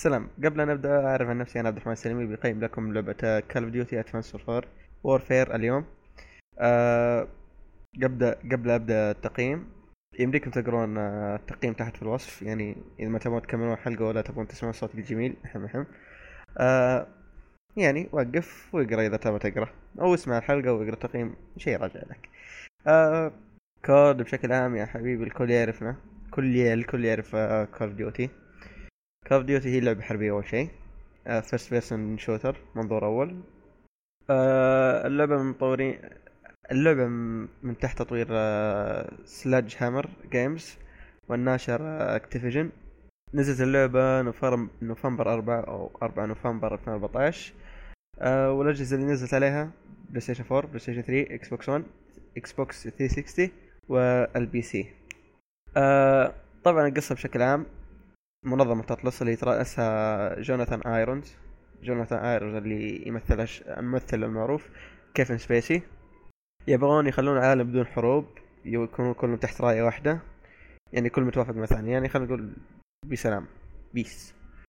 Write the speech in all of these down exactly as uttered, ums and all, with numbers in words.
السلام. قبل أن نبدأ أعرف عن نفسي، أنا عبد الرحمن السلمي، بقيم لكم لعبة كال اوف ديوتي ادفانس وورفير اليوم. أه قبل قبل أبدأ التقييم، يمديكم تقرون آه، التقييم تحت في الوصف، يعني إذا ما تبغون تكملون الحلقة ولا تبغون تسمعون صوتي الجميل. أهم أهم أه يعني وقف واقرأ إذا تبغى تقرأ، أو اسمع الحلقة واقرأ التقييم، شيء راجع لك. أه كود بشكل عام يا حبيبي، الكل يعرفنا، كل الكل يعرف كول اوف ديوتي. كول اوف ديوتي هي لعبة حربية أول شيء، فيرست بيرسون شوتر، منظور أول. آه، اللعبة من مطورين، اللعبة م- من تحت تطوير سلاج هامر جيمز، والناشر اكتيفيجن. نزلت اللعبة نوفمبر نوفمبر أربعة أو أربعة نوفمبر ألفين وأربعتاشر. آه، والأجهزة اللي نزلت عليها: بلاي ستيشن فور، بلاي ستيشن ثري، اكس بوكس ون، اكس بوكس ثلاثمية وستين، والبي سي. آه، طبعا القصة بشكل عام: منظمة أطلس اللي يترأسها جوناثان ايرونز. جوناثان ايرونز اللي يمثل الممثل المعروف كيفن سبيسي. يبغون يخلون عالم بدون حروب، يكونوا كلهم تحت راية واحدة، يعني كل متوافق مثلا، يعني خلينا نقول بسلام، بيس.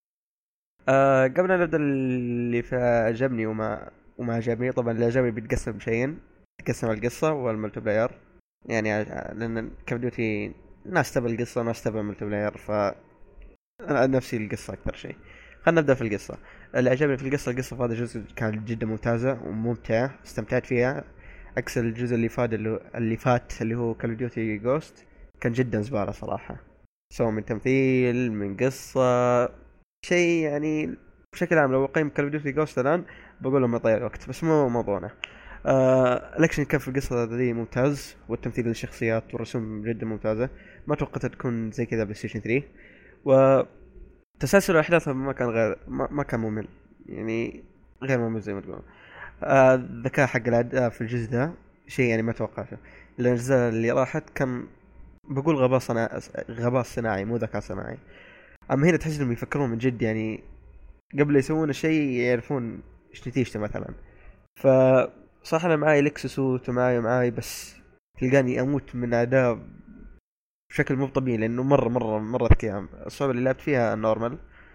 آه قبل أن نبدأ، اللي عجبني وما وما عجبني، طبعا اللي عجبني بيتقسم شيئين: تقسم على القصة والملتي بلاير. يعني ع- لأن كيف ديوتي ناس تبع القصة وناس تبع الملتي بلاير، ف انا عن نفسي القصه اكثر شيء. خلينا نبدا في القصه. اللي عجبني في القصه، القصه في هذا الجزء كانت جدا ممتازه وممتعه، استمتعت فيها، عكس الجزء اللي فات اللي, هو- اللي فات اللي هو كال اوف ديوتي جوست. كان جدا زباله صراحه، سواء من تمثيل من قصه، شيء يعني. بشكل عام لو اقيم كال اوف ديوتي جوست الان، بقول لهم يضيع الوقت، بس مو موضوعنا. آه الاكشن كان في القصه ذي ممتاز، والتمثيل للشخصيات والرسوم جدا ممتازه. ما توقعت تكون زي كذا بلاي ستيشن ثري. و تسلسل الأحداث ما كان غير ما, ما كان ممل، يعني غير ممل زي ما تقول. آه، الذكاء حق الأداء في الجزء ده شيء يعني ما توقعته. الأجزاء اللي راحت كان بقول غباء صناعي، غباء صناعي مو ذكاء صناعي. أما هنا تحس إنهم يفكرون من جد، يعني قبل يسوون الشيء يعرفون إيش نتيجته مثلا. ف صح أنا معاي لكسسوت ومعاي ومعاي، بس تلقاني أموت من أداء بشكل مو طبيعي، لأنه مرة مرة مرة ذكية. الصعوبة اللي لعبت فيها النورمال،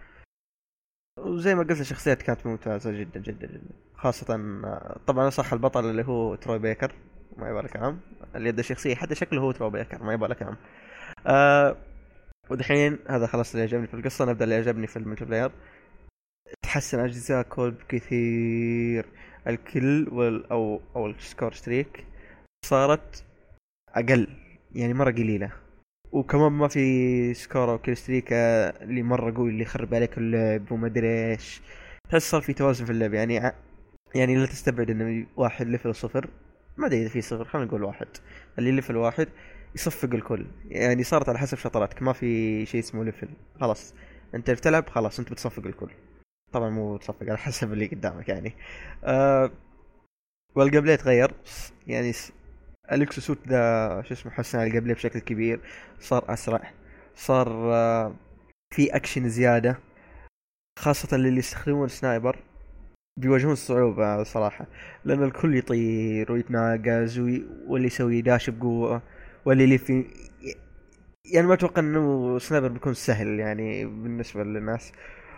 وزي ما قلت الشخصيات كانت ممتازة جدا جدا جدا. خاصة آه، طبعا صح البطل اللي هو تروي بيكر، ما يبغى لك عام. اللي يد الشخصية حتى شكله هو تروي بيكر، ما يبغى لك عام. آه ودحين هذا خلاص اللي عجبني في القصة، نبدأ اللي عجبني في الملتي بلاير. تحسن أجزاء كود بكثير. الكل وال أو أو السكور ستريك صارت أقل، يعني مرة قليلة. وكمان ما في سكور او كيل ستريك آه، اللي مره قوي اللي يخرب عليك اللعب وما ادري ايش. تحس صار في توازن في اللعب، يعني ع- يعني لا تستبعد انه واحد ليفل صفر، ما ادري اذا في صفر، خلينا نقول واحد. اللي ليفل واحد يصفق الكل، يعني صارت على حسب شطراتك، ما في شيء اسمه ليفل. خلاص انت بتلعب، خلاص انت بتصفق الكل. طبعا مو تصفق، على حسب اللي قدامك يعني. آه والقبليه تغير، يعني الاكسوسوت ذا شو اسمه حسن على القبلة بشكل كبير. صار اسرع، صار آه، في اكشن زياده، خاصه للي يستخدمون سنايبر بيواجهون صعوبه صراحه، لان الكل يطير ويتناقز وي... واللي يسوي داش بقوه، واللي اللي في، يعني ما اتوقع انه سنايبر بيكون سهل يعني بالنسبه للناس.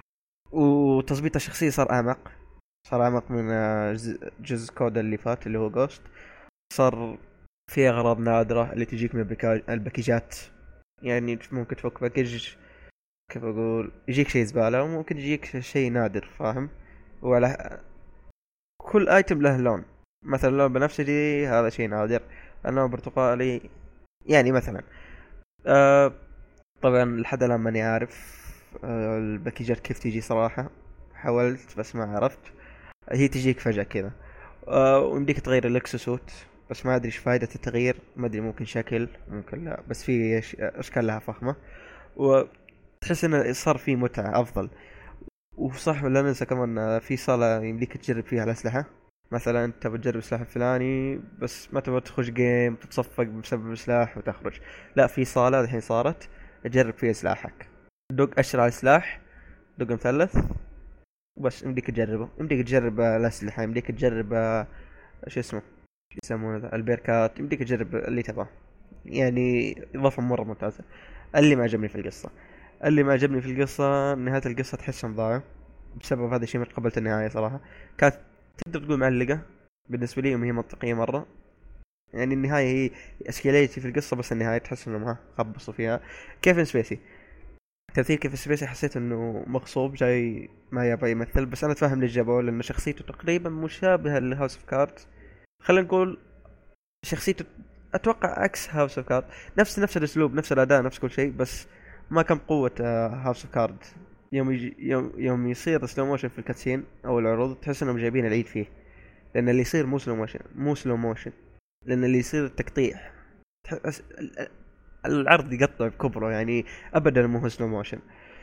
وتظبيط الشخصيه صار اعمق، صار اعمق من آه، جزء جزء كود اللي فات اللي هو جوست. صار في اغراض نادرة اللي تجيك من البكا- الباكيجات، يعني ممكن تفك باكيج، كيف اقول، يجيك شيء زبالة وممكن يجيك شيء نادر، فاهم؟ وعلى كل ايتم له لون، مثلا لون بنفسجي هذا شيء نادر، اللون برتقالي يعني مثلا. آه طبعا لحد الان ماني عارف آه الباكيجات كيف تيجي صراحة. حاولت بس ما عرفت، هي تجيك فجأة كذا. آه ويمديك تغير الاكسسوت، بس ما ادري ايش فائدة التغيير، ما ادري، ممكن شكل ممكن لا، بس في أش- اشكال لها فخمة، وتحس انه صار في متعة افضل. وصح لا ننسى كمان آه، في صالة يمديك تجرب فيها الاسلحة. مثلا انت بتجرب السلاح الفلاني، بس ما تبغى تخش جيم تتصفق بسبب السلاح وتخرج، لا، في صالة الحين صارت تجرب فيها سلاحك. دق اشر على السلاح، دق مثلث، وبس يمديك تجربه، يمديك تجرب آه، الاسلحة، يمديك تجرب آه، شو اسمه، شو يسمونه ذا؟ البيركات، يمديك تجرب اللي تبغاه. يعني اضافه مره ممتازه. اللي ما عجبني في القصه اللي ما عجبني في القصة نهاية القصة تحسها مضاعف، بسبب هذا الشيء ما تقبلت النهاية صراحة. كانت تقدر تقول معلقة بالنسبة لي، وهي منطقية مرة. يعني النهاية هي اسكيليتي في القصة، بس النهاية تحس انهم ها خبصوا فيها. كيفن سبيسي، تمثيل كيفن سبيسي حسيت انه مغصوب جاي ما يبغى يمثل، بس انا اتفهم ليش جابوه، لان شخصيته تقريبا مشابهة لهاوس اوف كاردز. خلينا نقول شخصيته اتوقع عكس هاوس اوف كارد، نفس نفس الاسلوب نفس الاداء نفس كل شيء، بس ما كان بقوة هاوس اوف كارد. يوم يجي يوم, يوم يصير سلو موشن في الكاتسين او العروض تحس انهم جايبين العيد فيه، لان اللي يصير مو سلو موشن مو سلو موشن لان اللي يصير تقطيع. تحس العرض يقطع بكبره يعني، ابدا مو هو سلو موشن.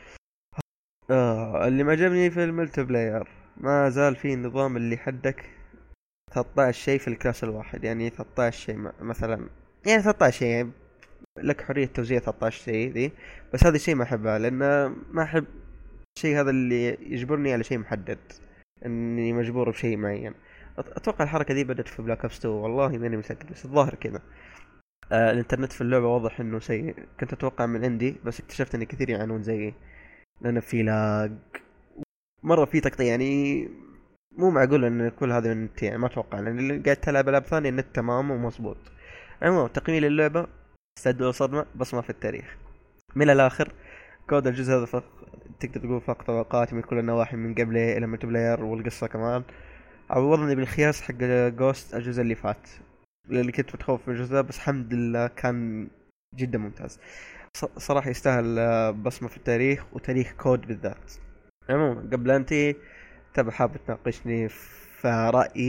آه اللي ما عجبني في الملتي بلاير ما زال في النظام اللي حدك ثلاثة عشر شيء في الكلاس الواحد، يعني ثلاثة عشر شيء م- مثلا، يعني ثلاثة عشر شيء يعني لك حرية توزيع ثلاثة عشر شيء ذي. بس هذا الشيء ما أحبه، لأن ما أحب الشيء هذا اللي يجبرني على شيء محدد، إني مجبور بشيء معين. أت- أتوقع الحركة دي بدأت في بلاك أوبس تو، والله ماني متأكد بس الظاهر كذا. آه الإنترنت في اللعبة واضح إنه سيء، كنت أتوقع من عندي بس اكتشفت إن كثير يعانون زيي، لأن في لاج مرة، في تقطيع يعني. مو معقول ان كل هذا من النت، يعني ما اتوقع، لان اللي قاعد تلعب العاب ثانيه النت تمام ومظبوط. عموما تقييمي للعبه استعدوا صدمه، بصمه في التاريخ من الاخر. كود الجزء هذا فق... تقدر تقول فاق توقعاتي من كل النواحي، من قبل الى ملتي بلاير والقصه كمان. عوضني بالخياس حق جوست الجزء اللي فات، اللي كنت متخوف من الجزء ذا، بس الحمد لله كان جدا ممتاز. ص- صراحه يستاهل آه، بصمه في التاريخ وتاريخ كود بالذات. عموما قبل انتي تبى حاب تناقشني في رأيي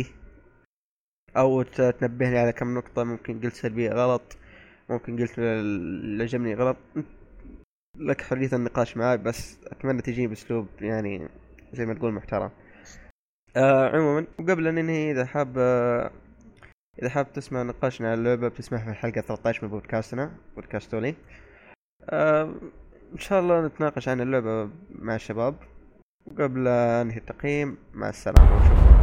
او ت- تنبهني على كم نقطة ممكن قلت سلبية غلط، ممكن قلت اللي عجبني غلط، لك حرية النقاش معي، بس اتمنى تجيني باسلوب يعني زي ما تقول محترم. آه عموما وقبل ان ننهي، اذا حاب آه اذا حاب تسمع نقاشنا على اللعبة بتسمعها في الحلقة ثلاثة عشر من بودكاستنا بودكاستولي. آه ان شاء الله نتناقش عن اللعبة مع الشباب. وقبل انهي التقييم، مع السلامة ونشوفكم.